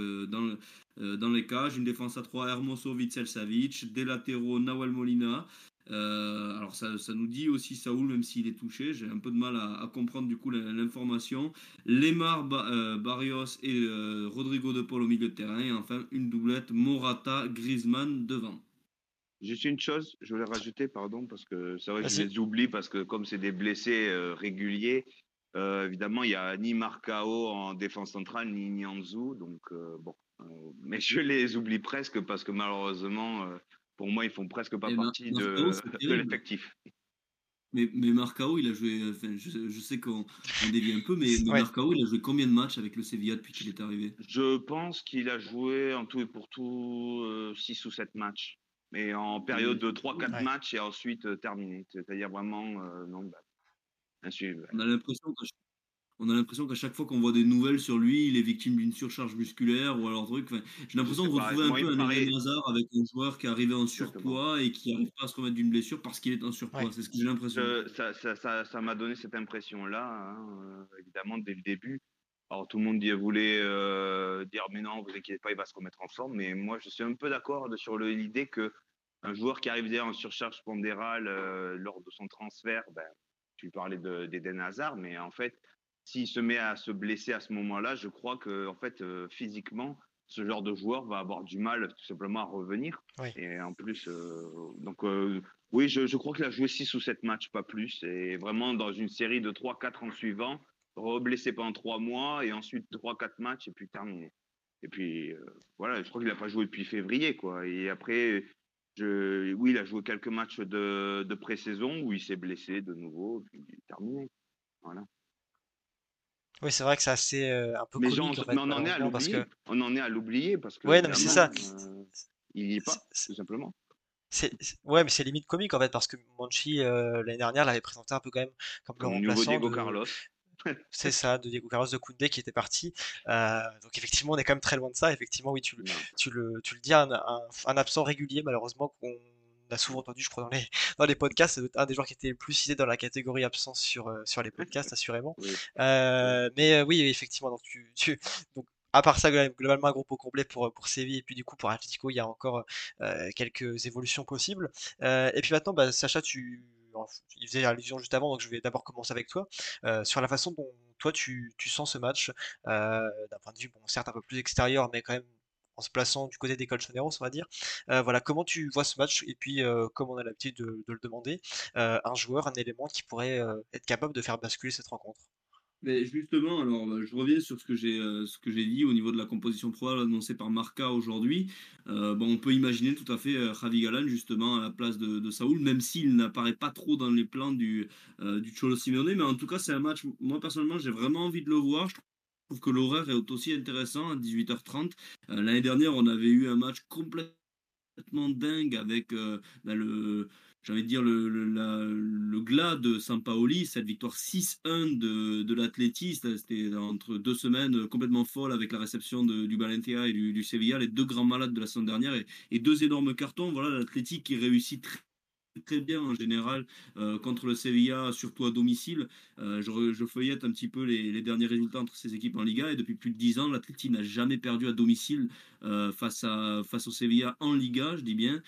dans les cages, une défense à 3, Hermoso, Witsel, Savic, des latéraux, Nahuel Molina. Alors ça nous dit aussi Saoul, même s'il est touché, j'ai un peu de mal à comprendre du coup l'information. Lemar, Barrios et Rodrigo de Paul au milieu de terrain, et enfin une doublette Morata, Griezmann devant. Juste une chose, je voulais rajouter, pardon, parce que c'est vrai que je Vas-y. les oublie, parce que comme c'est des blessés réguliers, évidemment, il n'y a ni Marcao en défense centrale, ni Nianzou, donc bon. Mais je les oublie presque, parce que malheureusement, pour moi, ils font presque pas Et partie Marcao, c'est de terrible. l'effectif. Mais Marcao, il a joué. Enfin, je sais qu'on dévie un peu, mais Ouais. Marcao, il a joué combien de matchs avec le Sevilla depuis qu'il est arrivé? Je pense qu'il a joué en tout et pour tout 6 ou 7 matchs. mais en période de 3-4 Ouais. matchs et ensuite terminé. C'est-à-dire vraiment, non, insuivable. On a l'impression qu'à chaque fois qu'on voit des nouvelles sur lui, il est victime d'une surcharge musculaire ou alors truc. Enfin, j'ai Je l'impression sais de pas, retrouver un moi, il peu me un Eden paraît Hazard avec un joueur qui est arrivé en exactement. surpoids et qui n'arrive pas à se remettre d'une blessure parce qu'il est en surpoids. Ouais. C'est ce que j'ai l'impression. Ça m'a donné cette impression-là, hein, évidemment, dès le début. Alors, tout le monde voulait dire, mais non, vous inquiétez pas, il va se remettre en forme. Mais moi, je suis un peu d'accord sur l'idée que un joueur qui arrive déjà en surcharge pondérale lors de son transfert, tu parlais d'Eden Hazard, mais en fait, s'il se met à se blesser à ce moment-là, je crois que en fait, physiquement, ce genre de joueur va avoir du mal tout simplement à revenir. Oui. Et en plus, oui, je crois qu'il a joué 6 ou 7 matchs, pas plus. Et vraiment dans une série de 3-4 en suivant, reblessé pendant 3 mois et ensuite 3-4 matchs et puis terminé. Et puis voilà, je crois qu'il n'a pas joué depuis février, quoi. Et après, oui, il a joué quelques matchs de pré-saison où il s'est blessé de nouveau, puis terminé. Voilà. Oui, c'est vrai que c'est assez un peu Mais, comique en fait, mais on en est à malheureusement, parce que. l'oublier. On en est à l'oublier parce que Ouais, non, mais c'est ça. il n'y est pas, C'est- tout simplement. Ouais, mais c'est limite comique en fait, parce que Monchi l'année dernière l'avait présenté un peu quand même comme le Comme le nouveau remplaçant Diego de. Carlos. C'est ça, de Diego Carlos de Koundé qui était parti. Donc effectivement, on est quand même très loin de ça. Effectivement, oui, Non. tu le dis, un absent régulier, malheureusement, qu'on a souvent entendu, je crois, dans les podcasts. C'est un des joueurs qui était le plus cité dans la catégorie absence sur les podcasts, assurément. Oui. Mais oui, effectivement, donc donc, à part ça, globalement, un groupe au complet pour Séville, et puis du coup, pour Atlético, il y a encore quelques évolutions possibles. Et puis maintenant, Sacha, il faisait allusion juste avant, donc je vais d'abord commencer avec toi sur la façon dont toi tu sens ce match d'un point de vue, bon, certes un peu plus extérieur, mais quand même en se plaçant du côté des Colchoneros, on va dire. Voilà, comment tu vois ce match et puis comme on a l'habitude de le demander, un joueur, un élément qui pourrait être capable de faire basculer cette rencontre. Mais justement, alors je reviens sur ce que j'ai dit au niveau de la composition probable annoncée par Marca aujourd'hui. On peut imaginer tout à fait Javi Galán justement à la place de Saúl, même s'il n'apparaît pas trop dans les plans du Cholo Simeone. Mais en tout cas, c'est un match, moi personnellement, j'ai vraiment envie de le voir. Je trouve que l'horaire est aussi intéressant à 18h30. L'année dernière, on avait eu un match complètement dingue avec j'ai envie de dire le glas de Sampaoli, cette victoire 6-1 de l'Atleti. C'était entre 2 semaines complètement folles avec la réception du Valencia et du Sevilla, les deux grands malades de la semaine dernière, et deux énormes cartons. Voilà, l'Atleti qui réussit très bien en général contre le Sevilla, surtout à domicile. Je feuillette un petit peu les derniers résultats entre ces équipes en Liga, et depuis plus de 10 ans, l'Atleti n'a jamais perdu à domicile face au Sevilla en Liga, je dis bien.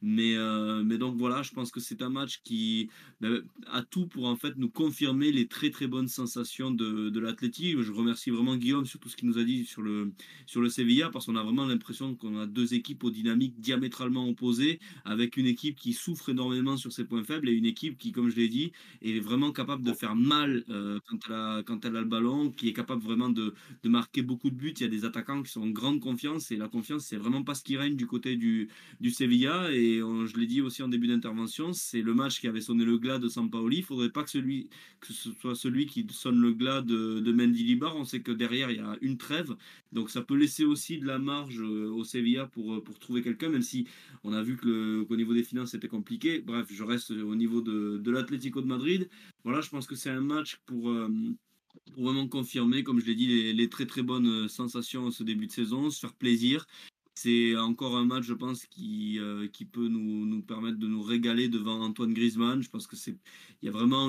Mais donc voilà, je pense que c'est un match qui a tout pour en fait nous confirmer les très très bonnes sensations de l'Atleti. Je remercie vraiment Guillaume sur tout ce qu'il nous a dit sur le Sevilla, parce qu'on a vraiment l'impression qu'on a deux équipes aux dynamiques diamétralement opposées, avec une équipe qui souffre énormément sur ses points faibles et une équipe qui, comme je l'ai dit, est vraiment capable de faire mal quand elle a le ballon, qui est capable vraiment de marquer beaucoup de buts. Il y a des attaquants qui sont en grande confiance, et la confiance, c'est vraiment pas ce qui règne du côté du Sevilla. Et je l'ai dit aussi en début d'intervention, c'est le match qui avait sonné le glas de Sampaoli. Il ne faudrait pas que ce soit celui qui sonne le glas de Mendilibar. On sait que derrière, il y a une trêve. Donc ça peut laisser aussi de la marge au Sevilla pour trouver quelqu'un, même si on a vu qu'au niveau des finances, c'était compliqué. Bref, je reste au niveau de l'Atlético de Madrid. Voilà, je pense que c'est un match pour vraiment confirmer, comme je l'ai dit, les très très bonnes sensations à ce début de saison, se faire plaisir. C'est encore un match, je pense, qui peut nous permettre de nous régaler devant Antoine Griezmann. Je pense il y a vraiment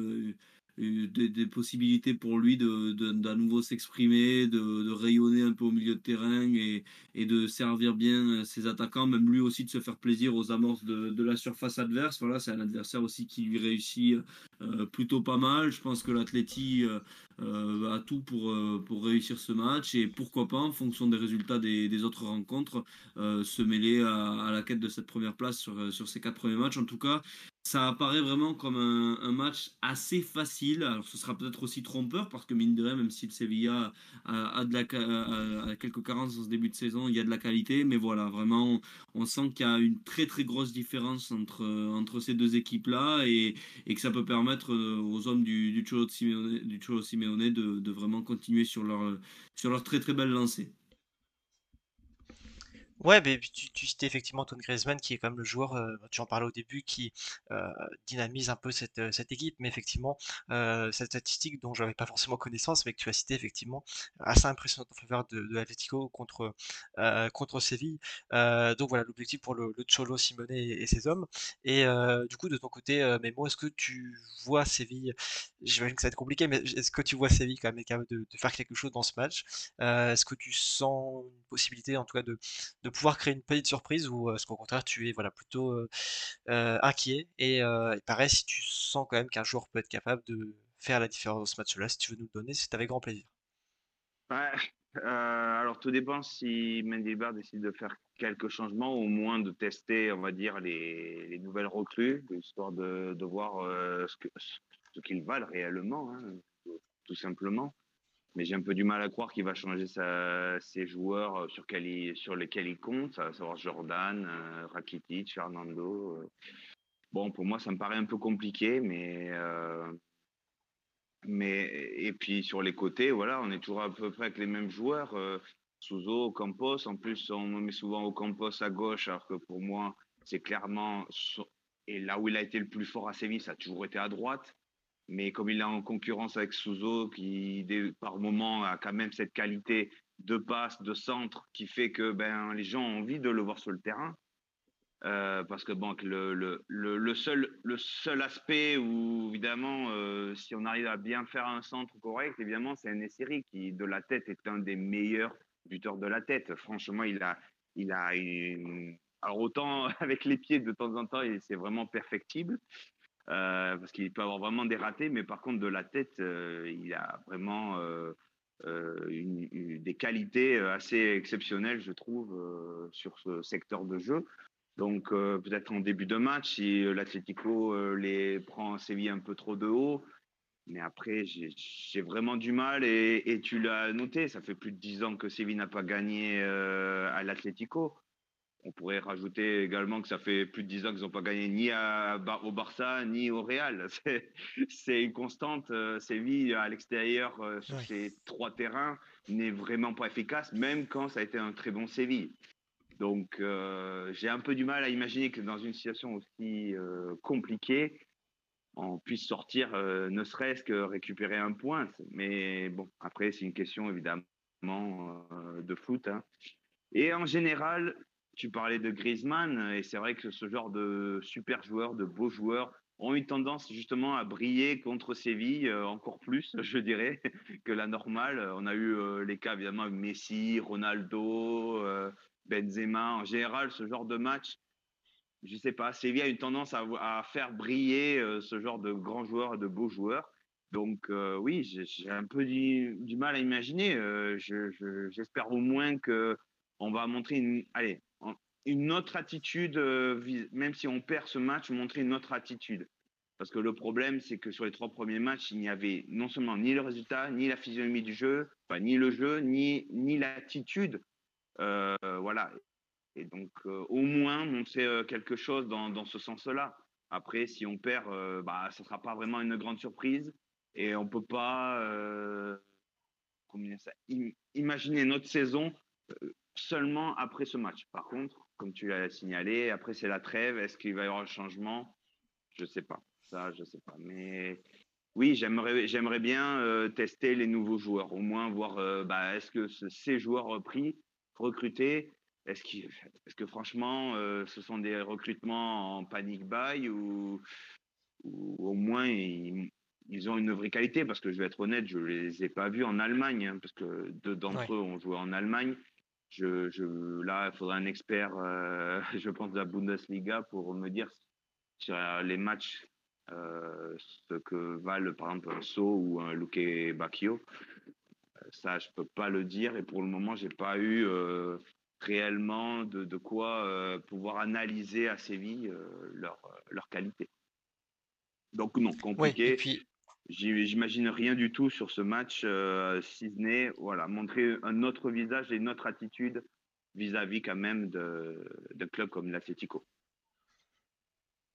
des possibilités pour lui d'à nouveau s'exprimer, de rayonner un peu au milieu de terrain, et de servir bien ses attaquants, même lui aussi de se faire plaisir aux amorces de la surface adverse. Voilà, c'est un adversaire aussi qui lui réussit plutôt pas mal. Je pense que l'Atleti a tout pour réussir ce match, et pourquoi pas, en fonction des résultats des autres rencontres, se mêler à la quête de cette première place sur ces 4 premiers matchs. En tout cas, ça apparaît vraiment comme un match assez facile. Alors ce sera peut-être aussi trompeur, parce que mine de rien, même si le Sevilla a quelques carences dans ce début de saison, il y a de la qualité. Mais voilà, vraiment, on sent qu'il y a une très très grosse différence entre ces deux équipes-là, et que ça peut permettre aux hommes du Cholo Simeone de vraiment continuer sur leur très très belle lancée. Ouais, mais tu citais effectivement Antoine Griezmann qui est quand même le joueur, tu en parlais au début, qui dynamise un peu cette équipe. Mais effectivement, cette statistique dont j'avais pas forcément connaissance, mais que tu as cité effectivement, assez impressionnante en faveur de l'Atlético contre Séville. Donc voilà, l'objectif pour le Cholo Simeone et ses hommes. Et du coup, de ton côté, Memo, est-ce que tu vois Séville, j'imagine que ça va être compliqué, mais est-ce que tu vois Séville quand même être capable de faire quelque chose dans ce match? Est-ce que tu sens une possibilité, en tout cas, de pouvoir créer une petite surprise ou est-ce qu'au contraire tu es voilà plutôt inquiet et pareil si tu sens quand même qu'un joueur peut être capable de faire la différence dans ce match-là, si tu veux nous le donner, c'est avec grand plaisir. Ouais, alors tout dépend si Mendy-Bar décide de faire quelques changements, au moins de tester, on va dire, les nouvelles recrues, histoire de voir ce qu'ils valent réellement, hein, tout simplement. Mais j'ai un peu du mal à croire qu'il va changer ses joueurs sur lesquels il compte, à savoir Jordan, Rakitic, Fernando. Bon, pour moi, ça me paraît un peu compliqué, mais et puis sur les côtés, voilà, on est toujours à peu près avec les mêmes joueurs. Souzo, Campos. En plus, on me met souvent au Campos à gauche, alors que pour moi, c'est clairement et là où il a été le plus fort à Séville, ça a toujours été à droite. Mais comme il est en concurrence avec Souzo, qui par moment a quand même cette qualité de passe, de centre, qui fait que les gens ont envie de le voir sur le terrain. Parce que bon, le seul aspect où, évidemment, si on arrive à bien faire un centre correct, évidemment, c'est Nesiri qui, de la tête, est un des meilleurs buteurs de la tête. Franchement, alors autant avec les pieds, de temps en temps, c'est vraiment perfectible, parce qu'il peut avoir vraiment des ratés, mais par contre, de la tête, il a vraiment des qualités assez exceptionnelles, je trouve, sur ce secteur de jeu. Donc peut-être en début de match, si l'Atlético les prend Séville un peu trop de haut. Mais après, j'ai vraiment du mal. Et tu l'as noté, ça fait plus de 10 ans que Séville n'a pas gagné à l'Atlético. On pourrait rajouter également que ça fait plus de 10 ans qu'ils n'ont pas gagné ni au Barça, ni au Real. C'est une constante. Séville, à l'extérieur, sur ces 3 terrains, n'est vraiment pas efficace, même quand ça a été un très bon Séville. Donc, j'ai un peu du mal à imaginer que dans une situation aussi compliquée, on puisse sortir, ne serait-ce que récupérer un point. Mais bon, après, c'est une question évidemment de foot, hein. Et en général, tu parlais de Griezmann, et c'est vrai que ce genre de super joueurs, de beaux joueurs, ont eu tendance justement à briller contre Séville encore plus, je dirais, que la normale. On a eu les cas évidemment avec Messi, Ronaldo, Benzema. En général, ce genre de match, je sais pas, Séville a une tendance à faire briller ce genre de grands joueurs, de beaux joueurs. Donc oui, j'ai un peu du mal à imaginer. J'espère au moins que on va montrer une autre attitude, même si on perd ce match, montrer une autre attitude. Parce que le problème, c'est que sur les 3 premiers matchs, il n'y avait non seulement ni le résultat, ni la physionomie du jeu, enfin, ni le jeu, ni l'attitude. Voilà. Et donc, au moins, montrer quelque chose dans ce sens-là. Après, si on perd, ça ne sera pas vraiment une grande surprise. Et on ne peut pas imaginer notre saison seulement après ce match. Par contre, comme tu l'as signalé, après, c'est la trêve. Est-ce qu'il va y avoir un changement? Je ne sais pas. Ça, je ne sais pas. Mais oui, j'aimerais bien tester les nouveaux joueurs. Au moins, voir est-ce que ces joueurs recrutés, est-ce que franchement, ce sont des recrutements en panic buy ou au moins ils ont une vraie qualité? Parce que je vais être honnête, je les ai pas vus en Allemagne, hein, parce que 2 d'entre eux ont joué en Allemagne. Là, il faudrait un expert, je pense, de la Bundesliga pour me dire sur les matchs ce que valent par exemple un So ou un Luque Bacchio. Ça, je peux pas le dire, et pour le moment, j'ai pas eu réellement de quoi pouvoir analyser à Séville leur qualité. Donc non, Oui, et compliqué. puis J'imagine rien du tout sur ce match, si ce n'est voilà, montrer un autre visage et une autre attitude vis-à-vis quand même de clubs comme l'Atlético.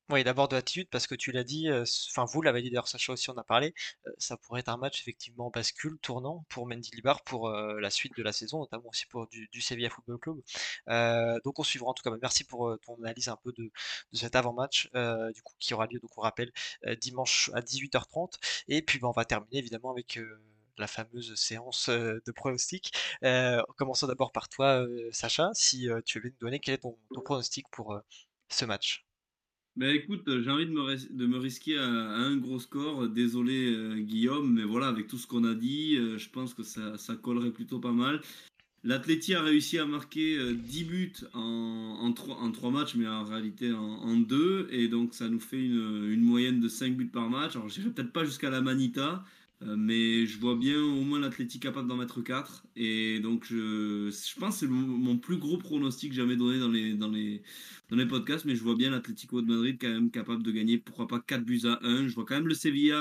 Oui, d'abord de l'attitude, parce que tu l'as dit, enfin vous l'avez dit d'ailleurs, Sacha aussi en a parlé, ça pourrait être un match effectivement bascule, tournant pour Mendilibar pour la suite de la saison, notamment aussi pour du Sevilla Football Club. Donc on suivra en tout cas. Merci pour ton analyse un peu de cet avant-match, du coup qui aura lieu, donc on rappelle, dimanche à 18h30. Et puis on va terminer évidemment avec la fameuse séance de pronostic. Commençons d'abord par toi, Sacha, si tu veux nous donner quel est ton pronostic pour ce match. Ben écoute, j'ai envie de me risquer à un gros score. Désolé Guillaume, mais voilà, avec tout ce qu'on a dit, je pense que ça collerait plutôt pas mal. L'Atleti a réussi à marquer 10 buts en 3 matchs, mais en réalité en 2. Et donc ça nous fait une moyenne de 5 buts par match. Alors j'irai peut-être pas jusqu'à la Manita, mais je vois bien au moins l'Atleti capable d'en mettre 4. Et donc je pense que c'est mon plus gros pronostic jamais donné dans les podcasts. Mais je vois bien l'Atlético de Madrid quand même capable de gagner, pourquoi pas 4 buts à 1. Je vois quand même le Sevilla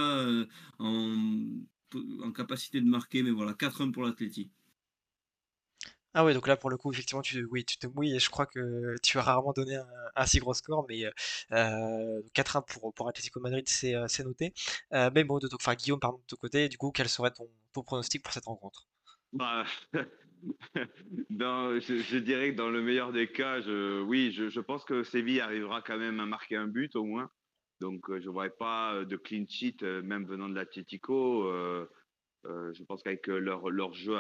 en capacité de marquer, mais voilà, 4-1 pour l'Atleti. Ah ouais, donc là pour le coup, effectivement, oui, tu te mouilles et je crois que tu as rarement donné un si gros score, mais 4-1 pour Atlético de Madrid, c'est noté. Mais bon, enfin, Guillaume, pardon, de ton côté, du coup, quel serait ton pronostic pour cette rencontre? Bah, je dirais que dans le meilleur des cas, oui, je pense que Séville arrivera quand même à marquer un but au moins. Donc, je ne vois pas de clean sheet, même venant de l'Atlético. Je pense qu'avec leur jeu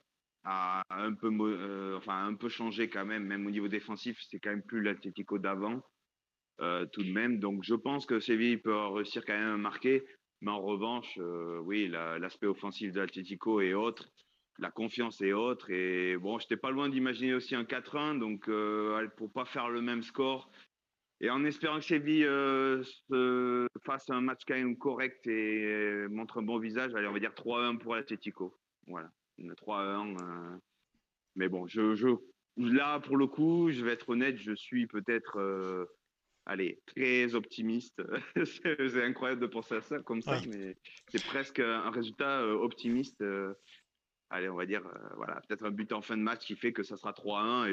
a un peu, enfin, un peu changé quand même au niveau défensif, c'est quand même plus l'Atlético d'avant, tout de même. Donc, je pense que Séville peut réussir quand même à marquer. Mais en revanche, oui, l'aspect offensif de l'Atlético est autre. La confiance est autre. Et bon, j'étais pas loin d'imaginer aussi un 4-1. Donc, pour pas faire le même score. Et en espérant que Séville fasse un match quand même correct et montre un bon visage, allez, on va dire 3-1 pour l'Atlético. Voilà, 3-1. Mais bon, là, pour le coup, je vais être honnête, je suis peut-être allez, très optimiste. C'est incroyable de penser à ça comme ça, Oui. mais c'est presque un résultat optimiste. Allez, on va dire, voilà, peut-être un but en fin de match qui fait que ça sera 3-1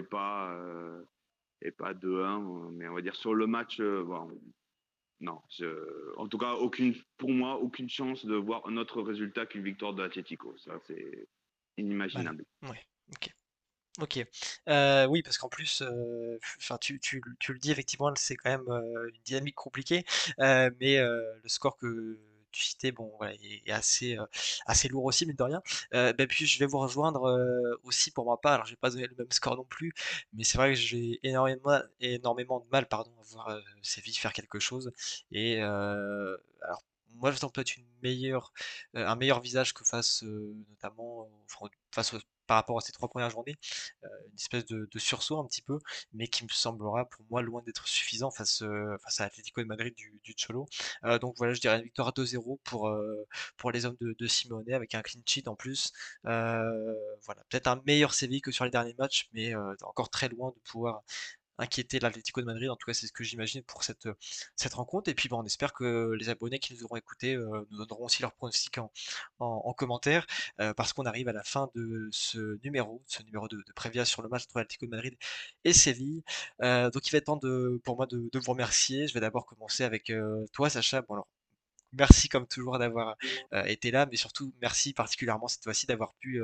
et pas 2-1. Mais on va dire sur le match, bon, non. En tout cas, pour moi, aucune chance de voir un autre résultat qu'une victoire de l'Atlético. Ça, c'est Voilà. inimaginable. Ouais, ok. Ok. Oui, parce qu'en plus, enfin, tu le dis effectivement, c'est quand même une dynamique compliquée, mais le score que tu citais, bon, voilà, est assez lourd aussi, mine de rien. Ben, puis je vais vous rejoindre aussi pour ma part. Alors, j'ai pas donné le même score non plus, mais c'est vrai que j'ai énormément de mal, pardon, à voir Séville faire quelque chose. Et alors, moi, j'attends peut-être un meilleur visage que face, notamment, enfin, par rapport à ces 3 premières journées, une espèce de sursaut un petit peu, mais qui me semblera pour moi loin d'être suffisant face à l'Atlético de Madrid du Cholo. Donc voilà, je dirais une victoire à 2-0 pour les hommes de Simeone avec un clean sheet en plus. Voilà, peut-être un meilleur Séville que sur les derniers matchs, mais encore très loin de pouvoir inquiéter l'Atlético de Madrid. En tout cas, c'est ce que j'imagine pour cette rencontre. Et puis, bon, on espère que les abonnés qui nous auront écoutés nous donneront aussi leurs pronostics en commentaire, parce qu'on arrive à la fin de ce numéro de Prévia sur le match entre l'Atlético de Madrid et Séville. Donc, il va être temps pour moi de vous remercier. Je vais d'abord commencer avec toi, Sacha. Bon, alors, merci comme toujours d'avoir été là, mais surtout merci particulièrement cette fois-ci d'avoir pu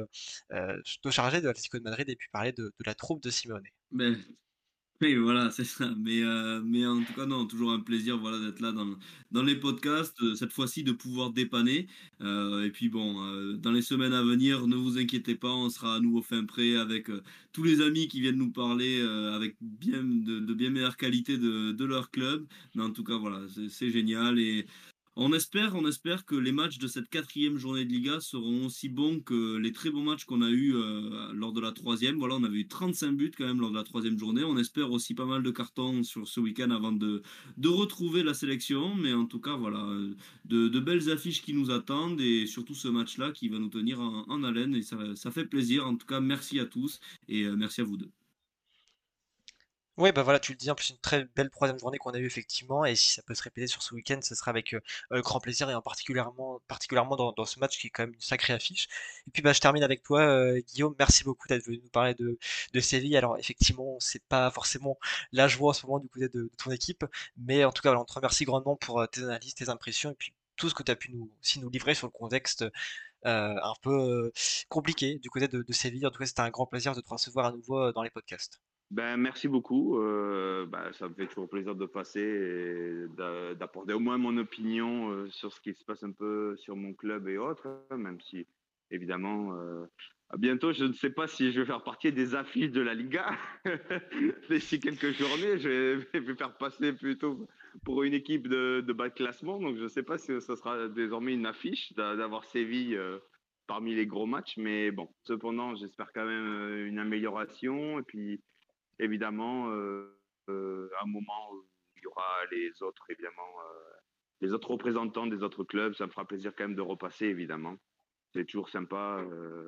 te charger de l'Atlético de Madrid et puis parler de la troupe de Simeone. Ben, oui, voilà, c'est ça. Mais en tout cas, non, toujours un plaisir voilà, d'être là dans les podcasts, cette fois-ci de pouvoir dépanner. Et puis bon, dans les semaines à venir, ne vous inquiétez pas, on sera à nouveau fin prêt avec tous les amis qui viennent nous parler avec de bien meilleure qualité de leur club. Mais en tout cas, voilà, c'est génial. Et on espère que les matchs de cette 4e journée de Liga seront aussi bons que les très bons matchs qu'on a eus lors de la 3e. Voilà, on avait eu 35 buts quand même lors de la 3e journée. On espère aussi pas mal de cartons sur ce week-end avant de retrouver la sélection. Mais en tout cas, voilà, de belles affiches qui nous attendent et surtout ce match-là qui va nous tenir en haleine. Et ça fait plaisir. En tout cas, merci à tous et merci à vous deux. Ouais, bah voilà, tu le dis, en plus, une très belle troisième journée qu'on a eue effectivement, et si ça peut se répéter sur ce week-end, ce sera avec grand plaisir, et particulièrement dans ce match qui est quand même une sacrée affiche. Et puis bah, je termine avec toi, Guillaume, merci beaucoup d'être venu nous parler de Séville. Alors effectivement, c'est pas forcément la joie en ce moment du côté de ton équipe, mais en tout cas, voilà, on te remercie grandement pour tes analyses, tes impressions, et puis tout ce que tu as pu aussi nous livrer sur le contexte un peu compliqué du côté de Séville. En tout cas, c'était un grand plaisir de te recevoir à nouveau dans les podcasts. Ben, merci beaucoup. Ça me fait toujours plaisir de passer et d'apporter au moins mon opinion sur ce qui se passe un peu sur mon club et autres, hein, même si, évidemment, à bientôt, je ne sais pas si je vais faire partie des affiches de la Liga. D'ici quelques journées, je vais faire passer plutôt pour une équipe de bas de classement. Donc, je ne sais pas si ça sera désormais une affiche d'avoir Séville parmi les gros matchs. Mais bon, cependant, j'espère quand même une amélioration. Et puis, évidemment, à un moment où il y aura les autres, évidemment, les autres représentants des autres clubs, ça me fera plaisir quand même de repasser, évidemment. C'est toujours sympa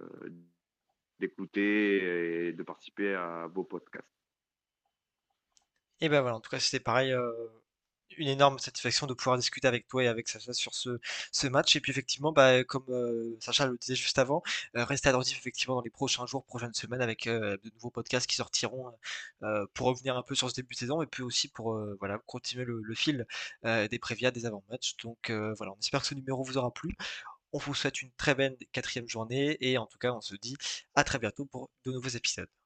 d'écouter et de participer à vos podcasts. Et ben voilà, en tout cas, c'était pareil, une énorme satisfaction de pouvoir discuter avec toi et avec Sacha sur ce match. Et puis effectivement, bah, comme Sacha le disait juste avant, restez attentifs effectivement dans les prochains jours, prochaines semaines avec de nouveaux podcasts qui sortiront pour revenir un peu sur ce début de saison et puis aussi pour voilà, continuer le fil des prévias, des avant-matchs. Donc voilà, on espère que ce numéro vous aura plu. On vous souhaite une très belle quatrième journée et en tout cas, on se dit à très bientôt pour de nouveaux épisodes.